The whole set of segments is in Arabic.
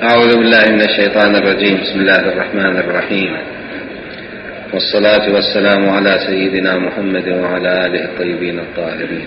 أعوذ بالله من الشيطان الرجيم. بسم الله الرحمن الرحيم، والصلاة والسلام على سيدنا محمد وعلى آله الطيبين الطاهرين.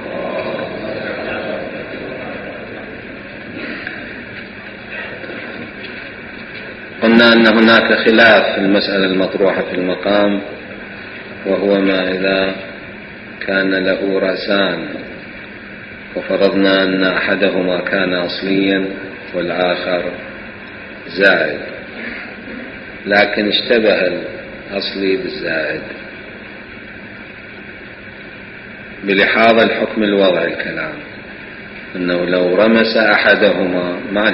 قلنا أن هناك خلاف في المسألة المطروحة في المقام، وهو ما إذا كان له رأسان وفرضنا أن أحدهما كان أصليا والآخر زائد، لكن اشتبه الأصلي بالزائد بلحاظ الحكم الوضع الكلام، أنه لو رمس أحدهما مع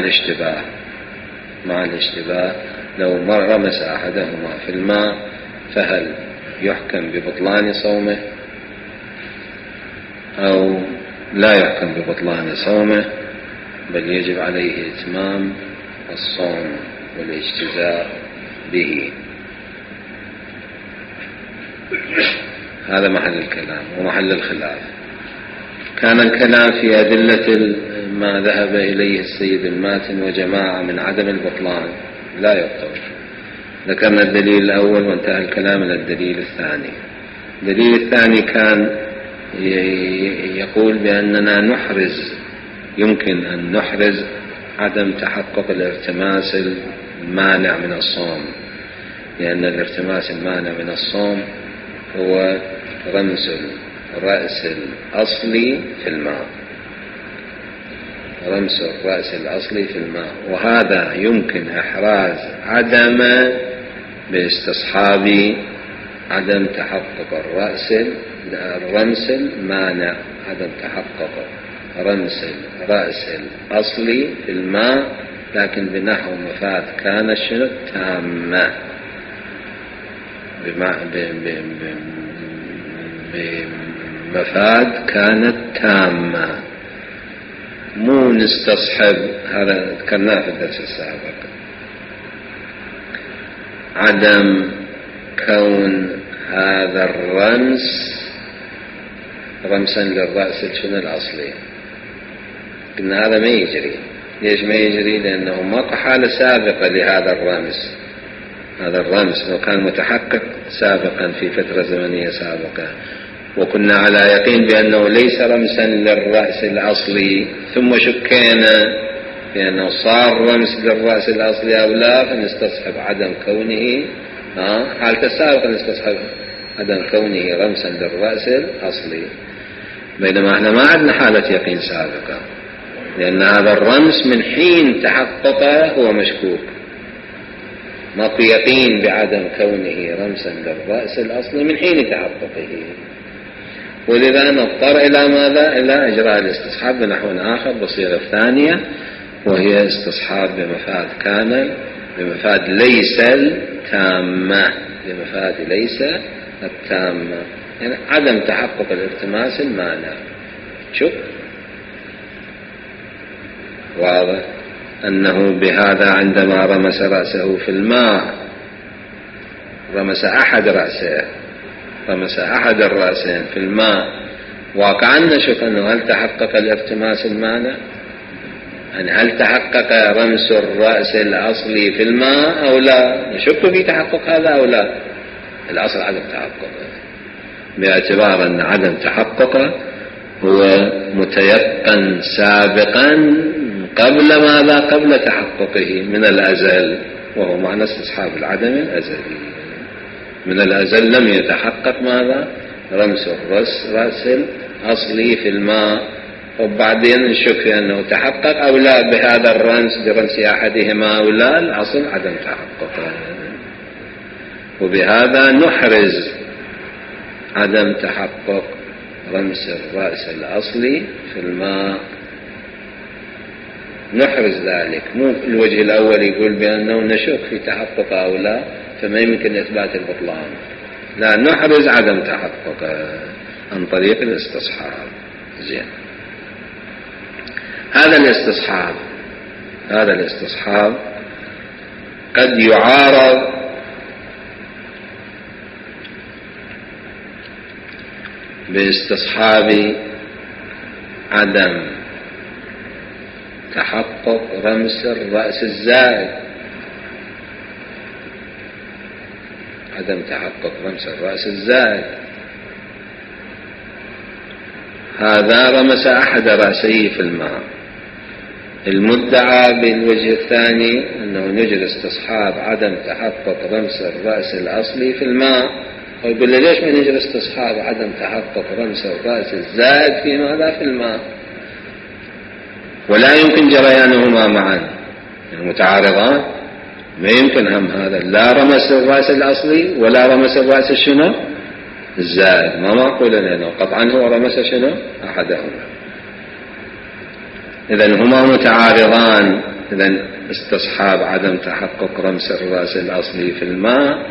الاشتباه لو رمس أحدهما في الماء فهل يحكم ببطلان صومه أو لا يحكم ببطلان صومه، بل يجب عليه إتمام الصوم والاجتزاء به. هذا محل الكلام ومحل الخلاف. كان الكلام في أدلة ما ذهب إليه السيد الماتن وجماعة من عدم البطلان لا يبطل. ذكرنا الدليل الأول وانتهى الكلام إلى الدليل الثاني. الدليل الثاني كان يقول بأننا يمكن أن نحرز عدم تحقق الارتماس المانع من الصوم، لأن الارتماس المانع من الصوم هو رمس الرأس الأصلي في الماء، وهذا يمكن إحراز عدم باستصحاب عدم تحقق الرمس المانع، عدم تحقق رمس الرأس الأصلي في الماء، لكن بنحو مفاد كان الشرط تامة، بمفاد كانت تامة، مو نستصحب. هذا ذكرناه في الدرس السابق. عدم كون هذا الرمس رمسا للرأس الأصلي، إن هذا ما يجري. ليش ما يجري؟ لأنه ما حالة سابقة لهذا الرمس. هذا الرمس لو كان متحقق سابقا في فترة زمنية سابقة وكنا على يقين بأنه ليس رمسا للرأس الأصلي، ثم شكينا بأنه صار رمس للرأس الأصلي أو لا، فنستصحب عدم كونه حالة السابقة، نستصحب عدم كونه رمسا للرأس الأصلي، بينما احنا ما عندنا حالة يقين سابقة، لأن هذا الرمس من حين تحققه هو مشكوك، ماكو يقين بعدم كونه رمسا للرأس الأصلي من حين تحققه، ولذا نضطر إلى ماذا؟ إلى إجراء الاستصحاب بنحو آخر بصيغة ثانية، وهي استصحاب بمفاد ليس التامة، يعني عدم تحقق الالتماس المانع. شوف واضح أنه بهذا عندما رمس رأسه في الماء، رمس أحد الرأسين في الماء، واقعا نشوف أنه هل تحقق الالتماس المانع، يعني هل تحقق رمس الرأس الأصلي في الماء أو لا، نشك في تحقق هذا أو لا. الأصل عدم تحققه، باعتبار أن عدم تحققه هو متيقن سابقا قبل تحققه من الأزل، وهو معنى استصحاب العدم الأزلي. من الأزل لم يتحقق ماذا؟ رمس الرأس الأصلي في الماء، وبعدين نشك أنه تحقق أو لا بهذا الرمس، برمس أحدهما أو لا. الأصل عدم تحققه، وبهذا نحرز عدم تحقق رمس الرأس الأصلي في الماء، نحرز ذلك. مو الوجه الأول يقول بأنه نشك في تحقق أو لا فما يمكن إثبات البطلان، لا، نحرز عدم تحقق عن طريق الاستصحاب. زين، هذا الاستصحاب قد يعارض باستصحاب عدم تحقق رمس الرأس الزائد، عدم تحقق رمس الرأس الزائد. هذا رمس أحد رأسيه في الماء. المدعى بالوجه الثاني أنه نجري استصحاب عدم تحقق رمس الرأس الأصلي في الماء، ويقول لي ليش ما نجري استصحاب عدم تحقق رمس الرأس الزائد في ماذا؟ في الماء. ولا يمكن جريانهما معا، المتعارضان ما يمكن هم هذا، لا رمس الرأس الأصلي ولا رمس الرأس الشنو الزائد، ما معقول لأنه قطعا هو رمس شنو أحدهما. إذن هما متعارضان. إذن استصحاب عدم تحقق رمس الرأس الأصلي في الماء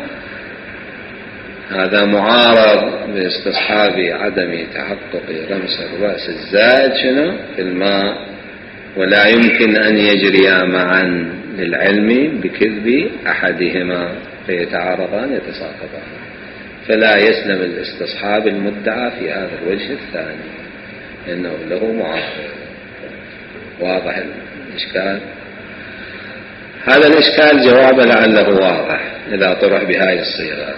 هذا معارض باستصحاب عدم تحقق رمس الرأس الزائد شنو في الماء، ولا يمكن أن يجريا معا للعلم بكذب أحدهما، فيتعارضان يتساقطان، فلا يسلم الاستصحاب المدعى في هذا الوجه الثاني لأنه له معارض. واضح الإشكال؟ هذا الإشكال جواب لعله واضح إذا طرح بهذه الصيغة،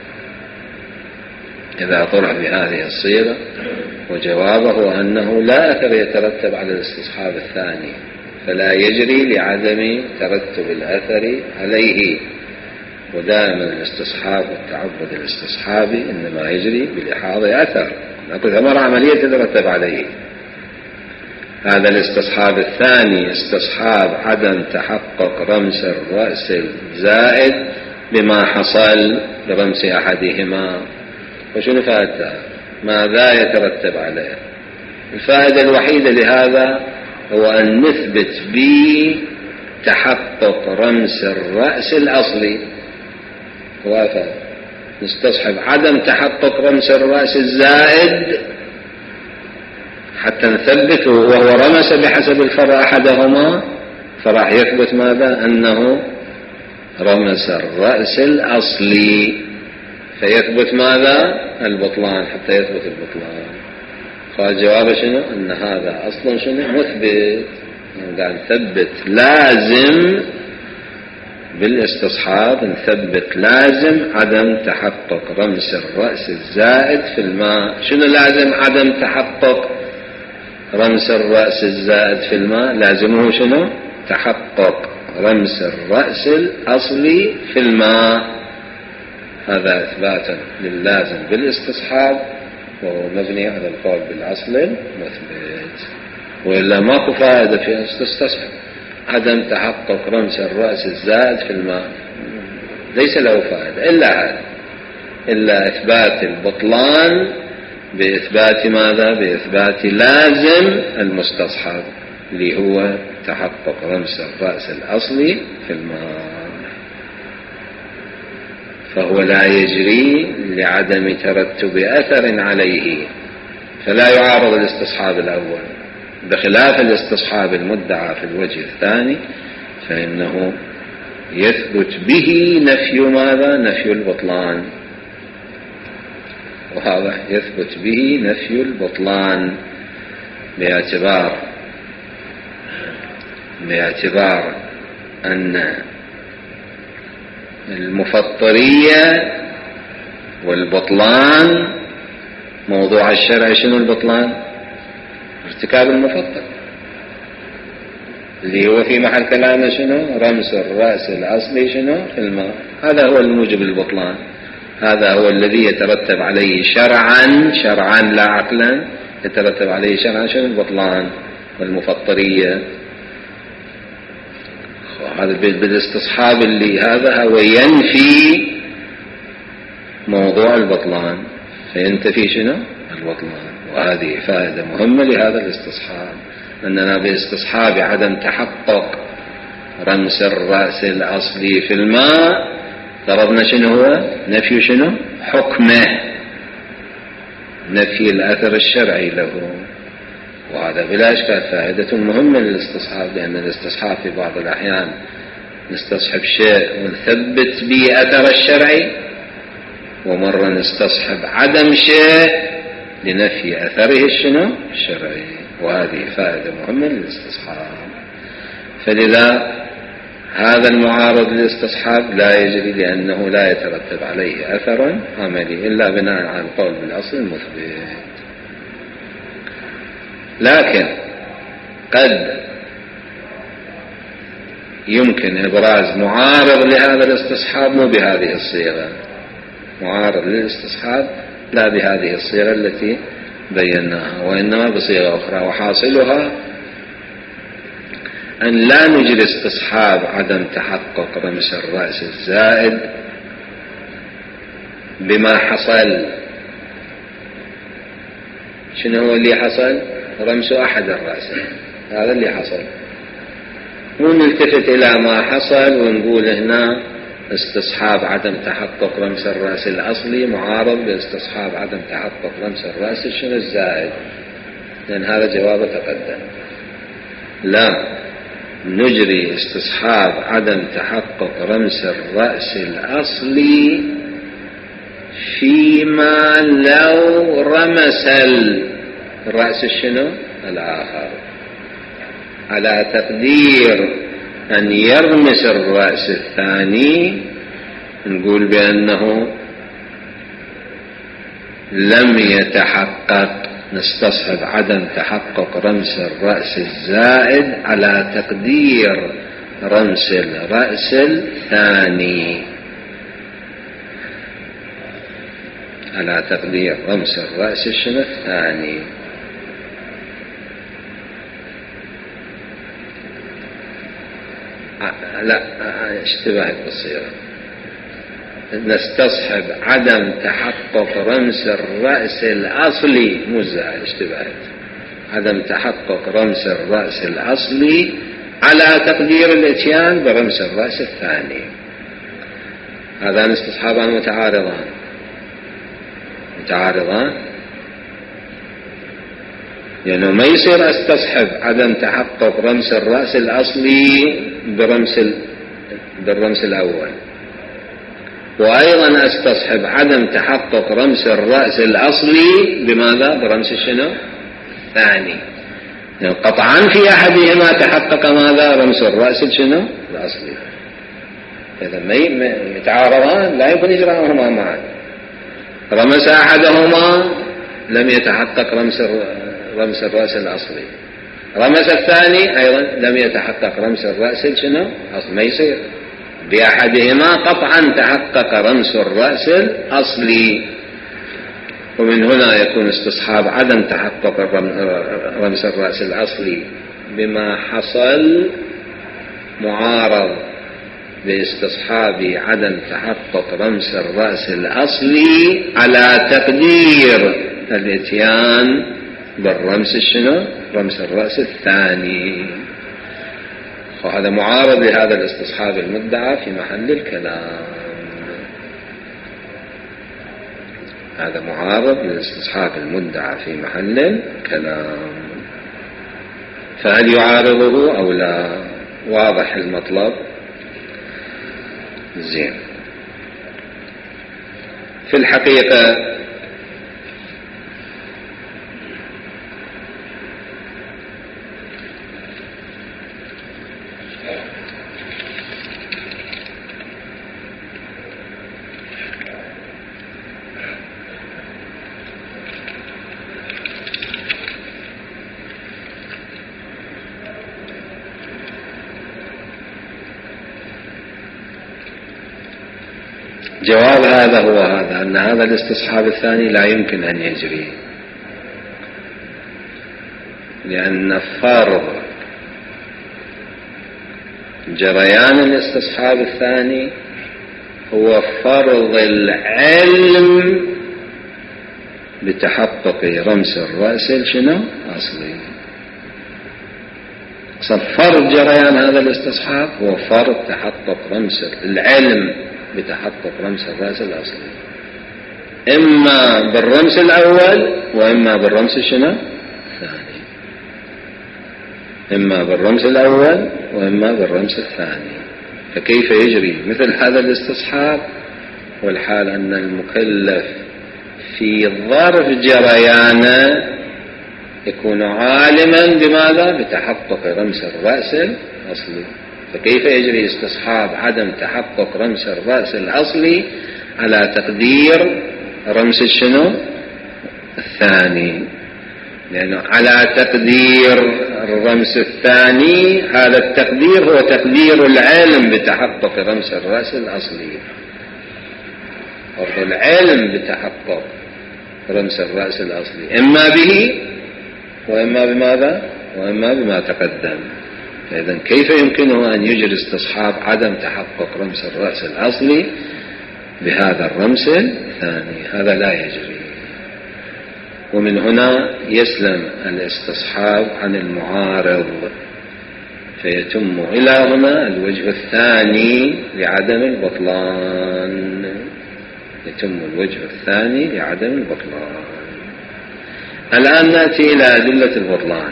إذا طرح بهذه الصيغة، وجوابه أنه لا أثر يترتب على الاستصحاب الثاني، فلا يجري لعدم ترتب الأثر عليه، ودائما الاستصحاب والتعبد الاستصحابي إنما يجري بلحاظ أثر، نقول ثمرة عملية تترتب عليه. هذا الاستصحاب الثاني استصحاب عدم تحقق رمس الرأس الزائد بما حصل برمس أحدهما. وشنو فائدة؟ ماذا يترتب عليه؟ الفائدة الوحيدة لهذا هو أن نثبت به تحقق رمس الرأس الأصلي. وافق نستصحب عدم تحقق رمس الرأس الزائد حتى نثبته، وهو رمس بحسب الفرع أحدهما، فراح يثبت ماذا؟ أنه رمس الرأس الأصلي، فيثبت ماذا؟ البطلان، حتى يثبت البطلان. فالجواب شنو؟ أن هذا أصلا شنو؟ مثبت. يعني نثبت لازم بالاستصحاب، نثبت لازم عدم تحقق رمس الرأس الزائد في الماء. شنو لازم عدم تحقق رمس الرأس الزائد في الماء؟ لازمه شنو؟ تحقق رمس الرأس الأصلي في الماء. هذا إثباتا للازم بالاستصحاب، وهو مبني على القول بالأصل المثبت، وإلا ماكو فائدة في أن تستصحب عدم تحقق رمس الرأس الزائد في الماء، ليس له فائدة إلا هذا، إلا إثبات البطلان بإثبات ماذا؟ بإثبات لازم المستصحب اللي هو تحقق رمس الرأس الأصلي في الماء. فهو لا يجري لعدم ترتب أثر عليه، فلا يعارض الاستصحاب الأول، بخلاف الاستصحاب المدعى في الوجه الثاني فإنه يثبت به نفي ماذا؟ نفي البطلان. وهذا يثبت به نفي البطلان باعتبار أن المفطرية والبطلان موضوع الشرع شنو؟ البطلان ارتكاب المفطر اللي هو في محل كلامنا شنو؟ رمس الرأس الأصلي شنو؟ في الماء. هذا هو الموجب البطلان، هذا هو الذي يترتب عليه شرعا لا عقلا، يترتب عليه شرعا شنو؟ البطلان والمفطرية. هذا بالاستصحاب اللي هذا هو ينفي موضوع البطلان، فينتفي شنو؟ البطلان. وهذه فائدة مهمة لهذا الاستصحاب، أننا باستصحاب عدم تحقق رمس الرأس الأصلي في الماء فرضنا شنو هو؟ نفي شنو؟ حكمه، نفي الأثر الشرعي له. وهذا بلا إشكال فائدة مهمة للاستصحاب، لأن الاستصحاب في بعض الأحيان نستصحب شيء ونثبت به أثر الشرعي، ومرة نستصحب عدم شيء لنفي أثره الشرعي. وهذه فائدة مهمة للاستصحاب. فلذا هذا المعارض للاستصحاب لا يجري، لأنه لا يترتب عليه أثر عملي إلا بناء على القول بالأصل المثبت. لكن قد يمكن إبراز معارض لهذا الاستصحاب مو بهذه الصيغة، معارض للاستصحاب لا بهذه الصيغة التي بيناها، وإنما بصيغة أخرى، وحاصلها أن لا نجري استصحاب عدم تحقق رمس الرأس الزائد بما حصل. شنو هو اللي حصل؟ رمس أحد الرأسين، هذا اللي حصل. مو نلتفت إلى ما حصل ونقول هنا استصحاب عدم تحقق رمس الرأس الأصلي معارض باستصحاب عدم تحقق رمس الرأس شنو الزائد، لأن هذا جواب تقدم. لا، نجري استصحاب عدم تحقق رمس الرأس الأصلي فيما لو رمس الرأس شنو الآخر، على تقدير أن يرمس الرأس الثاني نقول بأنه لم يتحقق، نستصحب عدم تحقق رمس الرأس الزائد على تقدير رمس الرأس الثاني، على تقدير رمس الرأس الثاني. لا، اشتباهت بالصيغة. نستصحب عدم تحقق رمس الرأس الأصلي مو الزائد، اشتباهت. عدم تحقق رمس الرأس الأصلي على تقدير الاتيان برمس الرأس الثاني. هذان استصحابان متعارضان، لأنه ما يصير استصحب عدم تحقق رمس الرأس الأصلي بالرمس الأول، وأيضا استصحب عدم تحقق رمس الرأس الأصلي بماذا؟ برمس شنو؟ ثاني. يعني قطعا في أحدهما تحقق ماذا؟ رمس الرأس شنو؟ الأصلي. إذا ما يتعارضان لا يمكن إجراءهما معا. رمس أحدهما لم يتحقق رمس الرأس الأصلي، رمس الثاني أيضا لم يتحقق رمس الرأس شنو؟ أصل ما يصير. بأحدهما قطعا تحقق رمس الرأس الأصلي، ومن هنا يكون استصحاب عدم تحقق رمس الرأس الأصلي بما حصل معارض باستصحاب عدم تحقق رمس الرأس الأصلي على تقدير الاتيان بالرمس شنو؟ رمس الرأس الثاني. وهذا معارض لهذا الاستصحاب المدعى في محل الكلام. هذا معارض للاستصحاب المدعى في محل الكلام. فهل يعارضه أو لا؟ واضح المطلب؟ زين. في الحقيقة جواب هذا هو هذا، أن هذا الاستصحاب الثاني لا يمكن أن يجري، لأن فرض جريان الاستصحاب الثاني هو فرض العلم بتحقق رمس الرأس شنو؟ أصلي. فرض جريان هذا الاستصحاب هو فرض تحقق رمس العلم بتحقق رمس الرأس الأصلي، إما بالرمس الأول وإما بالرمس شنو؟ الثاني. إما بالرمس الأول وإما بالرمس الثاني. فكيف يجري مثل هذا الاستصحاب والحال أن المكلف في ظرف جريانه يكون عالما بماذا؟ بتحقق رمس الرأس الأصلي. فكيف يجري استصحاب عدم تحقق رمس الرأس الأصلي على تقدير رمس الشنو الثاني؟ لأنه على تقدير الرمس الثاني، هذا التقدير هو تقدير العلم بتحقق رمس الرأس الأصلي، وهو العلم بتحقق رمس الرأس الأصلي إما به وإما بماذا؟ وإما بما تقدم. فإذا كيف يمكنه أن يجري استصحاب عدم تحقق رمس الرأس الأصلي بهذا الرمس الثاني؟ هذا لا يجري. ومن هنا يسلم الاستصحاب عن المعارض، فيتم إلى هنا الوجه الثاني لعدم البطلان، يتم الوجه الثاني لعدم البطلان. الآن نأتي إلى أدلة البطلان.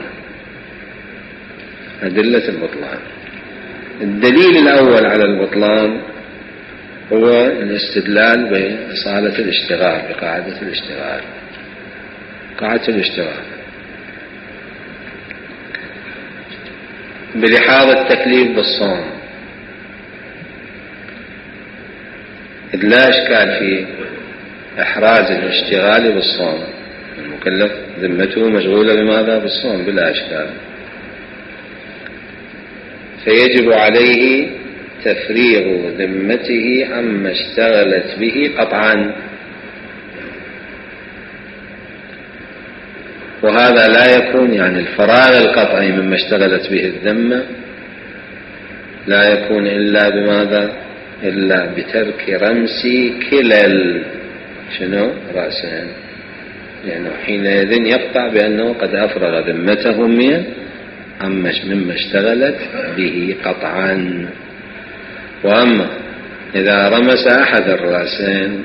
أدلة البطلان، الدليل الأول على البطلان هو الاستدلال بإصالة الاشتغال، بقاعدة الاشتغال. قاعدة الاشتغال بلحاظ التكليف بالصوم، إذ لا إشكال في إحراز الاشتغال بالصوم، المكلف ذمته مشغولة بماذا؟ بالصوم بلا إشكال، فيجب عليه تفريغ ذمته عما اشتغلت به قطعا. وهذا لا يكون، يعني الفراغ القطعي مما اشتغلت به الذمة لا يكون إلا بماذا؟ إلا بترك رمس كلا شنو رأسين، يعني حينئذ يقطع بأنه قد أفرغ ذمته مما اشتغلت به قطعا. وأما إذا رمس أحد الرأسين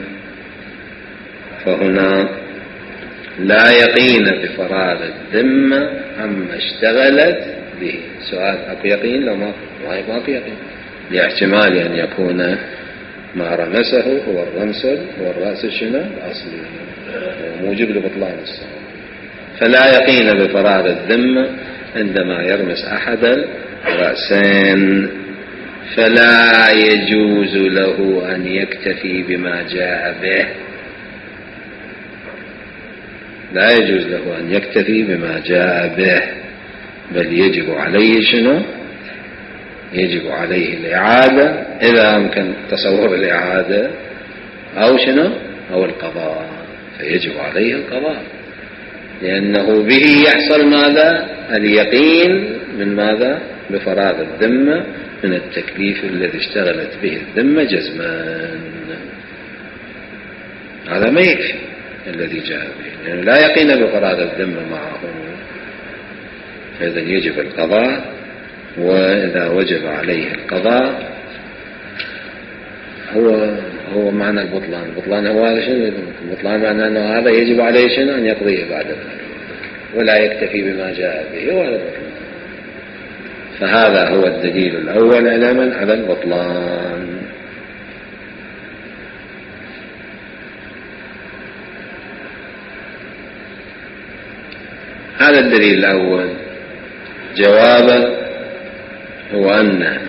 فهنا لا يقين بفراغ الذمة عما اشتغلت به. سؤال: أكو يقين؟ لو ما أكو يقين، لاحتمال أن يكون ما رمسه هو الرأس شنو الأصلي، موجب لبطلان الصوم. فلا يقين بفراغ الذمة عندما يرمس أحد الرأسين، فلا يجوز له أن يكتفي بما جاء به، لا يجوز له أن يكتفي بما جاء به، بل يجب عليه شنو؟ يجب عليه الإعادة إذا أمكن تصور الإعادة، أو شنو؟ أو القضاء. فيجب عليه القضاء، لأنه به يحصل ماذا؟ اليقين من ماذا؟ بفراغ الذمة من التكليف الذي اشتغلت به الذمة جزما. هذا ما يكفي الذي جاء به، يعني لا يقين بفراغ الذمة معه، فإذا يجب القضاء. وإذا وجب عليه القضاء هو معنى البطلان. البطلان هو هذا شنو؟ البطلان معنى أنه هذا يجب عليه شنو؟ أن يقضيه بعد ذلك، ولا يكتفي بما جاء به، وهذا البطلان. فهذا هو الدليل الأول علما على البطلان. هذا الدليل الأول. جوابا هو أن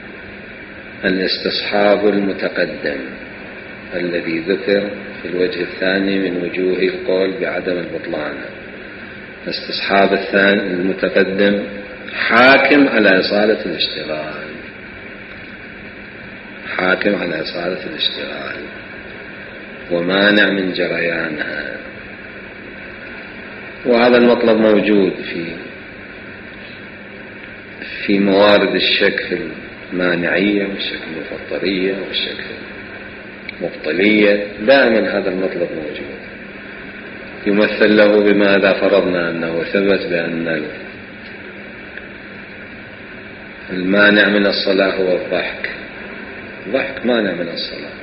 الاستصحاب المتقدم الذي ذكر في الوجه الثاني من وجوه القول بعدم البطلان، الاستصحاب الثاني المتقدم حاكم على إصالة الاشتغال، حاكم على إصالة الاشتغال ومانع من جريانها. وهذا المطلب موجود في موارد الشك في المانعية والشك المفطرية والشك المبطلية، دائما هذا المطلب موجود. يمثل له بماذا؟ فرضنا أنه ثبت بأن المانع من الصلاة هو الضحك. الضحك مانع من الصلاة،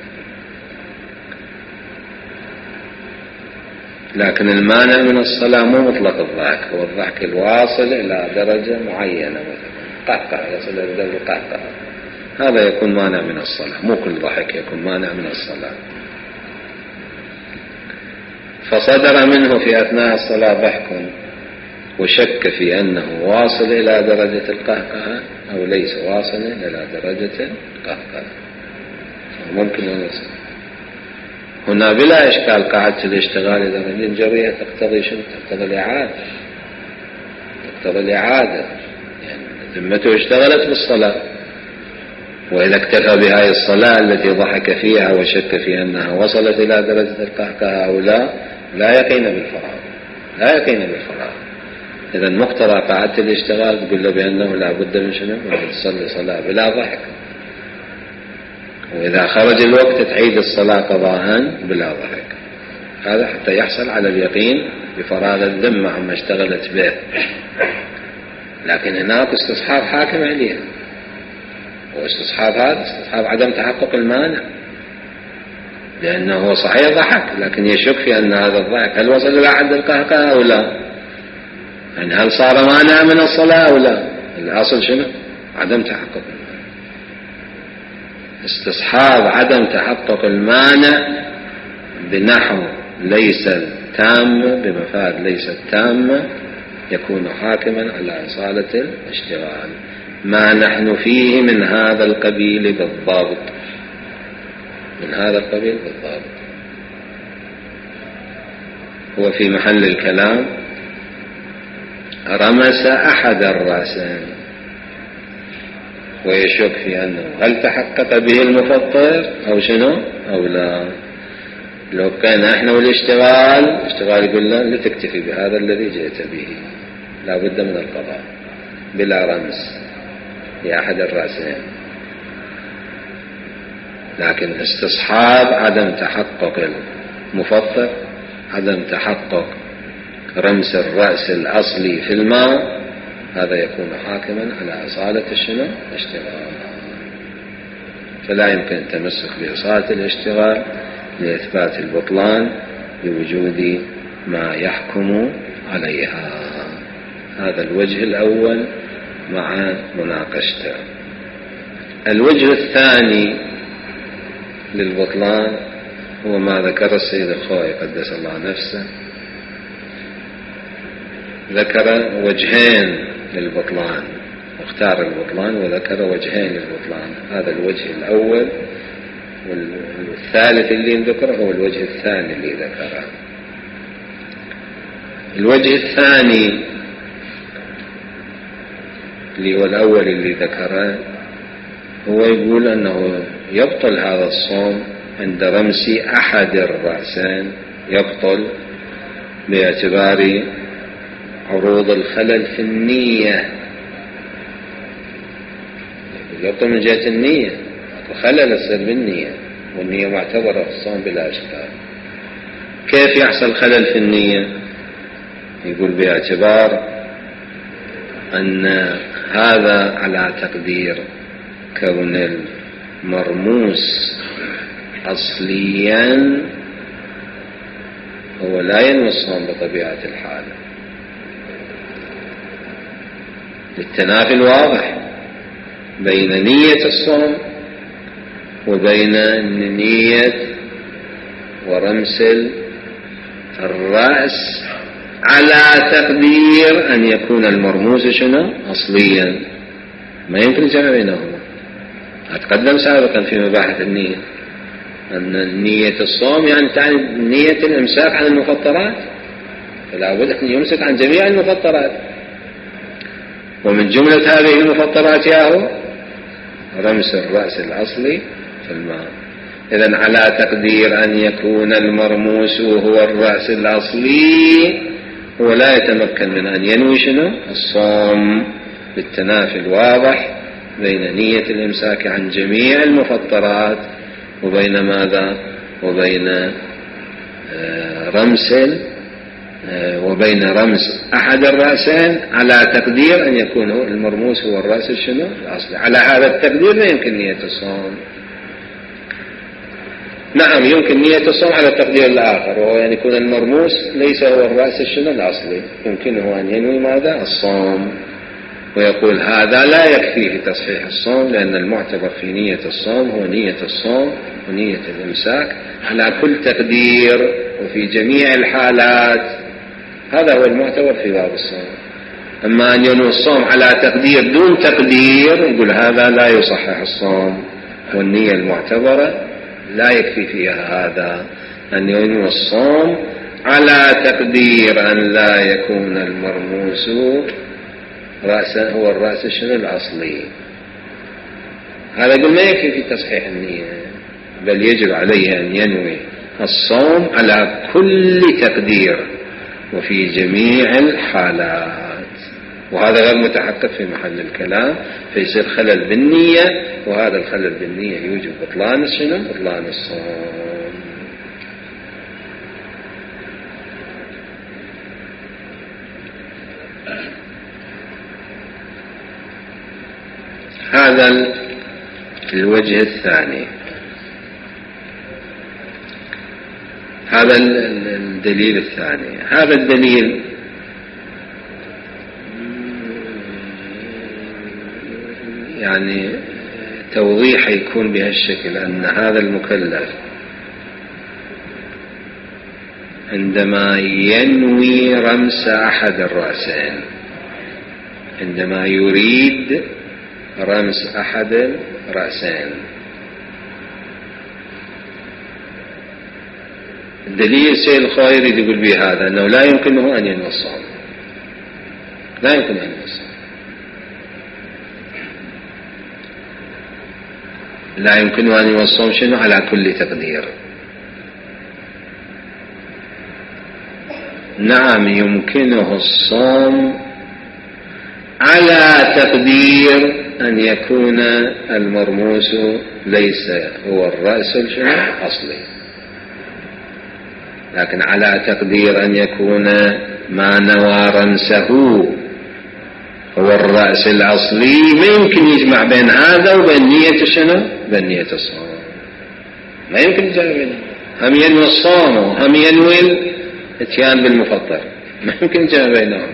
لكن المانع من الصلاة مو مطلق الضحك، هو الضحك الواصل إلى درجة معينة، مثلا قهقه يصل إلى درجة قهقه، هذا يكون مانع من الصلاة. مو كل ضحك يكون مانع من الصلاة. فصدر منه في أثناء الصلاة ضحك وشك في أنه واصل إلى درجة القهقهة أو ليس واصلا إلى درجة القهقهة، ممكن أن يصل هنا بلا إشكال. قاعدة الاشتغال إذا الجرية تقتضي شنو؟ تقتضي الإعادة، يعني ذمته اشتغلت بالصلاة، وإذا اكتفى بهذه الصلاة التي ضحك فيها وشك في أنها وصلت إلى درجة القهقهة أو لا يقين بالفراغ. إذا مقتضى قاعدة الاشتغال تقول له بأنه لا بد من شنو؟ من تصلي صلاة بلا ضحك، وإذا خرج الوقت تعيد الصلاة قضاء بلا ضحك. هذا حتى يحصل على اليقين بفراغ الذمة عما اشتغلت به. لكن هناك استصحاب حاكم عليها، واستصحاب هذا استصحاب عدم تحقق المانع، لأنه صحيح ضحك لكن يشك في أن هذا الضحك هل وصل إلى حد القهقهة أو لا، يعني هل صار مانع من الصلاة أو لا. الأصل شنو؟ عدم تحقق المانع. استصحاب عدم تحقق المانع بنحو ليس التامة، بمفاد ليس التامة، يكون حاكما على إصالة الاشتغال. ما نحن فيه من هذا القبيل بالضبط، هو في محل الكلام رمس أحد الرأسين ويشك في أنه هل تحقق به المفطر أو شنو أو لا. لو كان احنا والاشتغال يقول له لتكتفي بهذا الذي جئت به، لا بد من القضاء بلا رمس لأحد الرأسين. لكن استصحاب عدم تحقق المفطر، عدم تحقق رمس الرأس الأصلي في الماء، هذا يكون حاكما على إصالة الشنو؟ الاشتغال. فلا يمكن التمسك بإصالة الاشتغال لإثبات البطلان بوجود ما يحكم عليها. هذا الوجه الأول مع مناقشته. الوجه الثاني للبطلان هو ما ذكر السيد الخوئي قدس الله نفسه، ذكر وجهين للبطلان، اختار البطلان وذكر وجهين للبطلان. هذا الوجه الأول، والثالث اللي ذكره هو الوجه الثاني اللي ذكره. الوجه الثاني اللي هو الأول اللي ذكره هو يقول أنه يبطل هذا الصوم عند رمس أحد الرأسين، يبطل باعتبار عروض الخلل في النية، يبطل من جهة النية، خلل يصير بالنية، والنية معتبرة في الصوم بلا إشكال. كيف يحصل خلل في النية؟ يقول باعتبار أن هذا على تقدير كون المرموس أصليا هو لا ينوي الصوم بطبيعة الحال، للتنافي الواضح بين نية الصوم وبين نية ورمس الرأس على تقدير أن يكون المرموس شنو؟ أصليا. ما يمكن الجمع بينهما. أتقدم سابقا في مباحث النية أن نية الصوم يعني تعني نية الإمساك عن المفطرات، فلا بد أن يمسك عن جميع المفطرات، ومن جملة هذه المفطرات ياهو رمس الرأس الأصلي في الماء. إذن على تقدير أن يكون المرموس هو الرأس الأصلي هو لا يتمكن من أن ينوي شنو؟ الصوم، بالتنافي الواضح بين نية الإمساك عن جميع المفطرات وبين ماذا؟ وبين وبين رمس أحد الرأسين على تقدير أن يكون المرموس هو الرأس شنو؟ الأصلي. على هذا التقدير لا يمكن نية الصوم. نعم يمكن نية الصوم على التقدير الآخر، وهو أن يكون المرموس ليس هو الرأس شنو؟ الأصلي، يمكنه أن ينوي ماذا؟ الصوم، ويقول هذا لا يكفيه تصحيح الصوم، لأن المعتبر في نية الصوم هو نية الصوم ونية الإمساك على كل تقدير وفي جميع الحالات. هذا هو المعتبر في باب الصوم. أما أن ينوي الصوم على تقدير دون تقدير يقول هذا لا يصحح الصوم، والنية المعتبرة لا يكفي فيها هذا، أن ينوي الصوم على تقدير أن لا يكون المرموس رأسا هو الرأس الأصلي. هذا يقول ما يكفي في تصحيح النية، بل يجب عليه أن ينوي الصوم على كل تقدير وفي جميع الحالات، وهذا غير متحقق في محل الكلام، فيصير خلل بالنية، وهذا الخلل بالنية يوجب بطلان الصوم. هذا الوجه الثاني. هذا الدليل الثاني. هذا الدليل يعني توضيح يكون بهالشكل، أن هذا المكلف عندما ينوي رمس أحد الرأسين، عندما يريد رمس أحد الرأسين، الدليل سيد الخويري يقول به هذا أنه لا يمكنه أن ينوي الصوم، لا يمكن أن ينوي الصوم، لا يمكنه أن ينوي الصوم شنو على كل تقدير. نعم يمكنه الصوم على تقدير أن يكون المرموس ليس هو الرأس الأصلي، لكن على تقدير أن يكون ما نوى رمسه هو الرأس الأصلي ما يمكن يجمع بين هذا وبين نية شنو؟ بين نية الصوم، ما يمكن يجمع بينهم، هم ينوي الصوم وهم ينوي الاتيان بالمفطر، ما يمكن يجمع بينهم.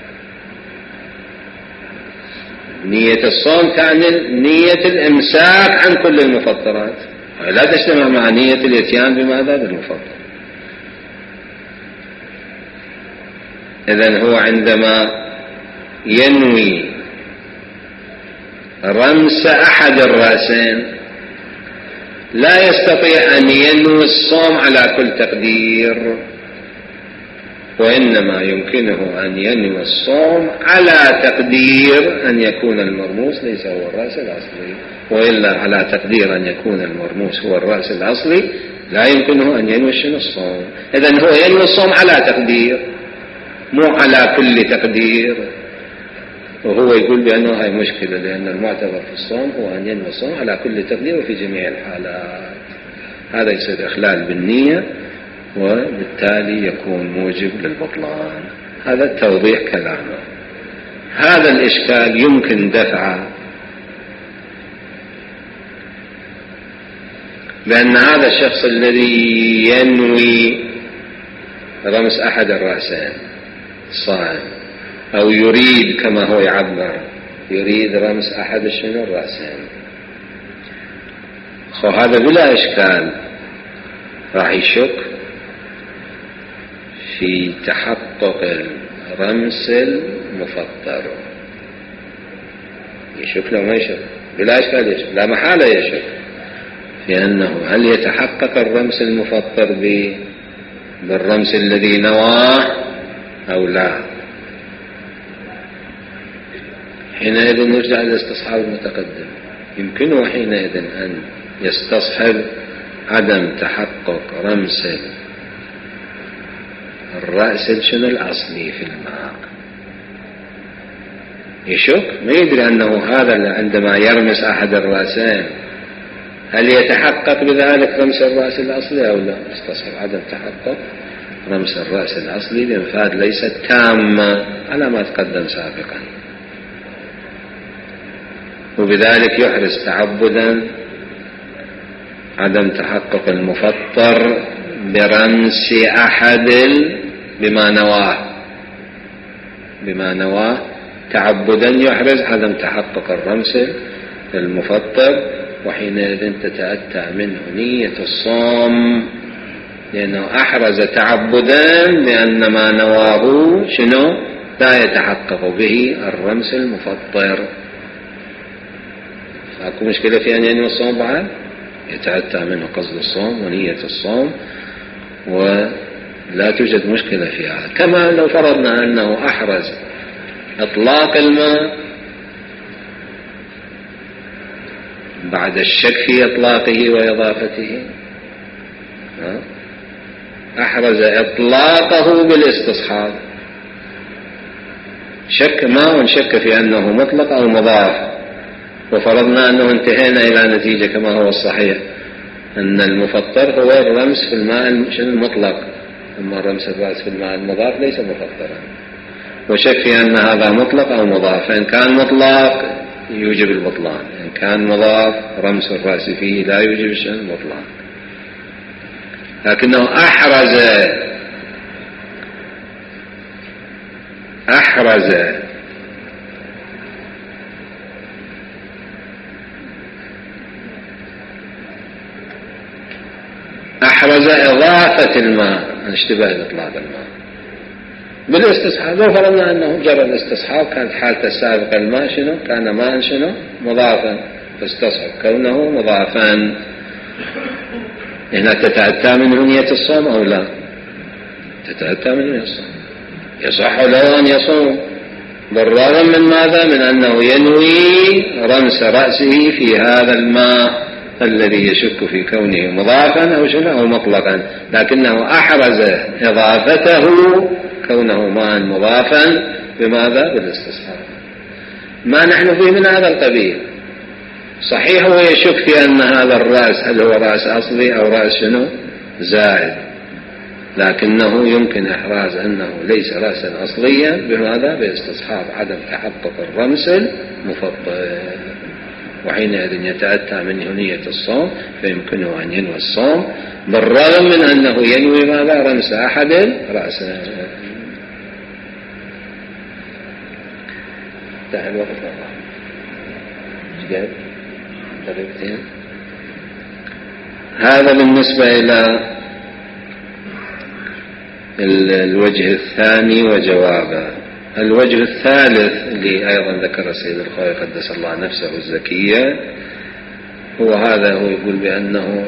نية الصوم تعني نية الإمساك عن كل المفطرات، لا تجتمع مع نية الاتيان بماذا؟ بالمفطر. إذن هو عندما ينوي رمس أحد الرأسين لا يستطيع أن ينوي الصوم على كل تقدير، وإنما يمكنه أن ينوي الصوم على تقدير أن يكون المرموس ليس هو الرأس الأصلي، وإلا على تقدير أن يكون المرموس هو الرأس الأصلي لا يمكنه أن ينوي شنو الصوم. إذن هو ينوي الصوم على تقدير مو على كل تقدير، وهو يقول بأنه هاي مشكلة، لأن المعتبر في الصوم هو أن ينوي الصوم على كل تقدير وفي جميع الحالات. هذا يصير إخلال بالنية، وبالتالي يكون موجب للبطلان. هذا توضيح كلامه. هذا الإشكال يمكن دفعه بأن هذا الشخص الذي ينوي رمس أحد الرأسين الصائم، أو يريد كما هو يعبر يريد رمس أحد الرأسين، هذا بلا إشكال راح يشك في تحقق الرمس المفطر. يشك لو ما يشك بلا إشكال يشك، لا محالة يشك في أنه هل يتحقق الرمس المفطر بالرمس الذي نواه أو لا. حينئذ نرجع إلى استصحاب المتقدم، يمكنه حينئذ أن يستصحب عدم تحقق رمس الرأس الأصلي في الماء. يشك ما يدري أنه هذا عندما يرمس أحد الرأسين هل يتحقق بذلك رمس الرأس الأصلي أو لا. استصحب عدم تحقق رمس الرأس الأصلي بمفاد ليست تامة على ما تقدم سابقا، وبذلك يحرز تعبدا عدم تحقق المفطر برمس أحد بما نواه تعبدا، يحرز عدم تحقق الرمس المفطر، وحينئذ تتأتى منه نية الصوم، لأنه أحرز تعبدا بأن ما نواه شنو لا يتحقق به الرمس المفطر. فأكو مشكلة في أن ينوي الصوم بعد؟ يتأتى منه قصد الصوم ونية الصوم ولا توجد مشكلة في هذا. كما لو فرضنا أنه أحرز إطلاق الماء بعد الشك في إطلاقه وإضافته، أحرز إطلاقه بالاستصحاب، شك في أنه مطلق أو مضاف، وفرضنا أنه انتهينا إلى نتيجة كما هو الصحيح أن المفطر هو الرمس في الماء المطلق، أما الرمس الرأس في الماء المضاف ليس مفطرا، وشك في أن هذا مطلق أو مضاف. فإن كان مطلق يوجب البطلان، إن كان مضاف رمس الرأس فيه لا يوجب البطلان. لكنه أحرز إضافة الماء عن اشتباه إطلاق الماء بالاستصحاب. لو فرضنا أنه جرى الاستصحاب كانت حالة السابق الماء شنو؟ كان ماء شنو؟ مضافا، فاستصحب كونه مضافا. هنا تتأتى منه نية الصوم أو لا؟ تتأتى منه نية الصوم. يصح له أن يصوم بالرغم من ماذا؟ من أنه ينوي رمس رأسه في هذا الماء الذي يشك في كونه مضافا أو شنو أو مطلقا، لكنه أحرز إضافته كونه ماء مضافا بماذا؟ بالاستصحاب. ما نحن فيه من هذا القبيل. صحيح هو يشك في أن هذا الرأس هل هو رأس أصلي أو رأس شنو زائد، لكنه يمكن إحراز أنه ليس رأسا أصليا بماذا؟ باستصحاب عدم تحقق الرمس المفطر، وحينئذ يتأتى منه نية الصوم فيمكنه أن ينوي الصوم بالرغم من أنه ينوي ماذا؟ رمس أحد رأسه. انتهى الوقت والله. هذا بالنسبة إلى الوجه الثاني وجوابه. الوجه الثالث اللي أيضا ذكر السيد الخوئي قدس الله نفسه الزكية هو هذا، هو يقول بأنه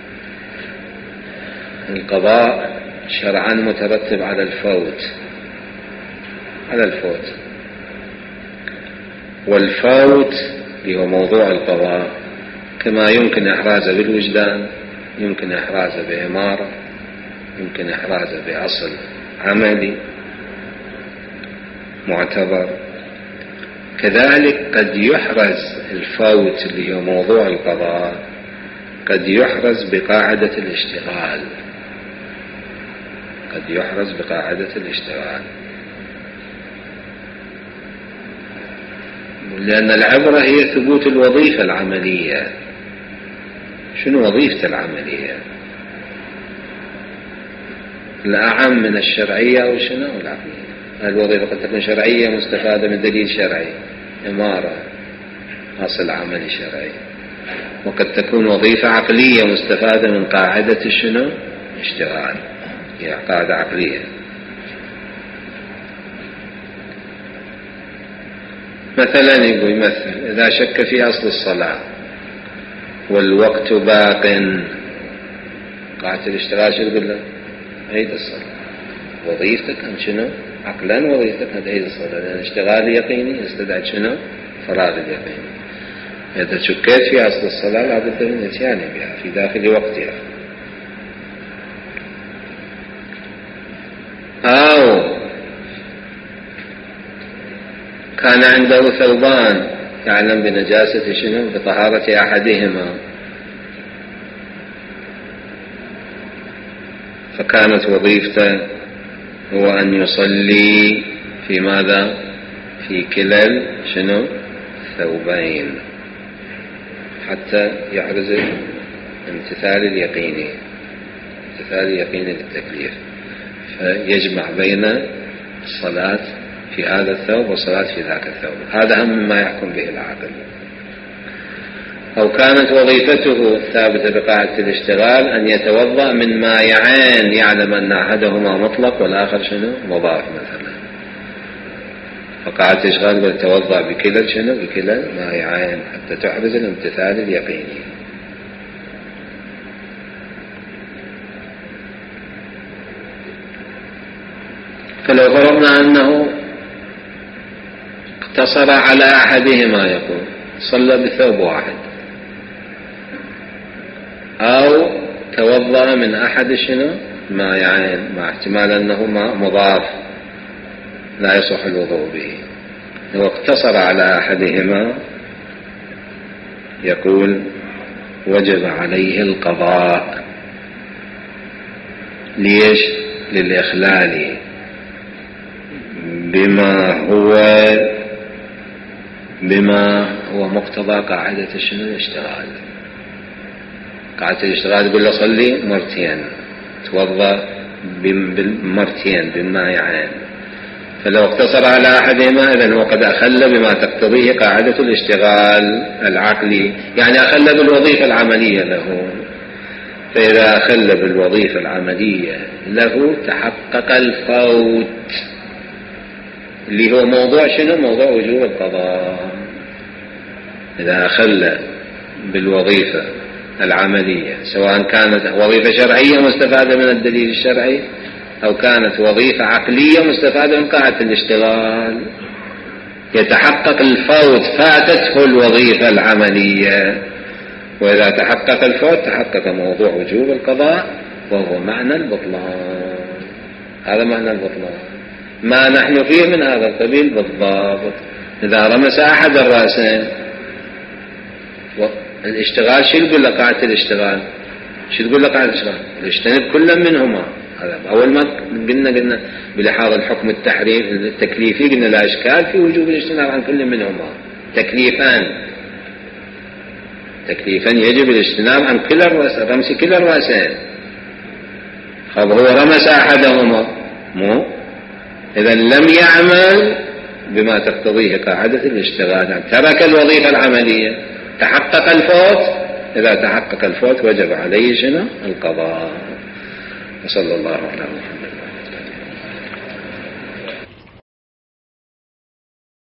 القضاء شرعا مترتب على الفوت، والفوت اللي هو موضوع القضاء كما يمكن إحرازه بالوجدان، يمكن إحرازه بإمارة، يمكن إحرازه بأصل عملي معتبر، كذلك قد يحرز الفوت اللي هو موضوع القضاء قد يحرز بقاعدة الاشتغال، لأن العبرة هي ثبوت الوظيفة العملية. شنو وظيفة العملية؟ الأعم من الشرعية أو شنو العقلية؟ الوظيفة قد تكون شرعية مستفادة من دليل شرعي، إمارة أصل عملي شرعي، وقد تكون وظيفة عقلية مستفادة من قاعدة شنو؟ اشتغال، هي قاعدة عقلية. مثلا يقول يمثل إذا شك في أصل الصلاة والوقت باق، قاعدة الاشتغال شو تقول له؟ عيد الصلاة. وظيفتك أن شنو؟ عقلا وظيفتك أن تعيد الصلاة، لأن اشتغال يقيني يستدعي شنو؟ فراغ اليقين. إذا شكيت في أصل الصلاة لابد من الاتيان بها في داخل وقتها. أو كان عنده ثوبان يعلم بنجاسة شنو؟ بطهارة أحدهما، فكانت وظيفته هو أن يصلي في ماذا؟ في كلا شنو؟ ثوبين حتى يحرز امتثال اليقيني للتكليف، فيجمع بين الصلاة في هذا الثوب والصلاة في ذاك الثوب. هذا هم مما يحكم به العاقل. أو كانت وظيفته الثابتة بقاعدة الاشتغال أن يتوضأ من مائعين يعلم أن أحدهما مطلق والآخر شنو؟ مضاف مثلا، فقاعدة الإشغال بتتوضأ بكلا شنو؟ بكلا مائعين حتى تحرز الامتثال اليقيني. فلو فرضنا أنه اقتصر على أحدهما، يقول صلى بثوب واحد، أو توضأ من أحد شنو؟ مائعين، مع احتمال أنه ماء مضاف لا يصح الوضوء به. لو اقتصر على أحدهما يقول وجب عليه القضاء. ليش؟ للإخلال بما هو مقتضى قاعدة شنو؟ الاشتغال. قاعدة الاشتغال يقول له صلي مرتين، توضأ بمرتين بالمائعين. فلو اقتصر على أحدهما إذن هو قد أخل بما تقتضيه قاعدة الاشتغال العقلي، يعني أخل بالوظيفة العملية له. فإذا أخل بالوظيفة العملية له تحقق الفوت، اللي هو موضوع شنو؟ موضوع وجوب القضاء. إذا أخل بالوظيفة العملية، سواء كانت وظيفة شرعية مستفادة من الدليل الشرعي أو كانت وظيفة عقلية مستفادة من قاعدة الاشتغال، يتحقق الفوت، فاتته الوظيفة العملية. وإذا تحقق الفوت تحقق موضوع وجوب القضاء، وهو معنى البطلان. هذا معنى البطلان، ما نحن فيه من هذا القبيل بالضبط. إذا رمس أحد الرأسين، الاشتغال شو يقول لك قاعدة الاشتغال؟ شو تقول لك قاعدة الاشتغال؟ اجتنب كل منهما. هذا أول ما قلنا بلحاظ الحكم التكليفي قلنا لا إشكال في وجوب الاجتناب عن كل منهما. تكليفا يجب الاجتناب عن كل رمس كل الرأسين. هو رمس أحدهما، مو إذا لم يعمل بما تقتضيه قاعدة الاشتغال، ترك الوظيفة العملية. تحقق الفوت، إذا تحقق الفوت وجب عليه شنو؟ القضاء. وصلى الله على محمد.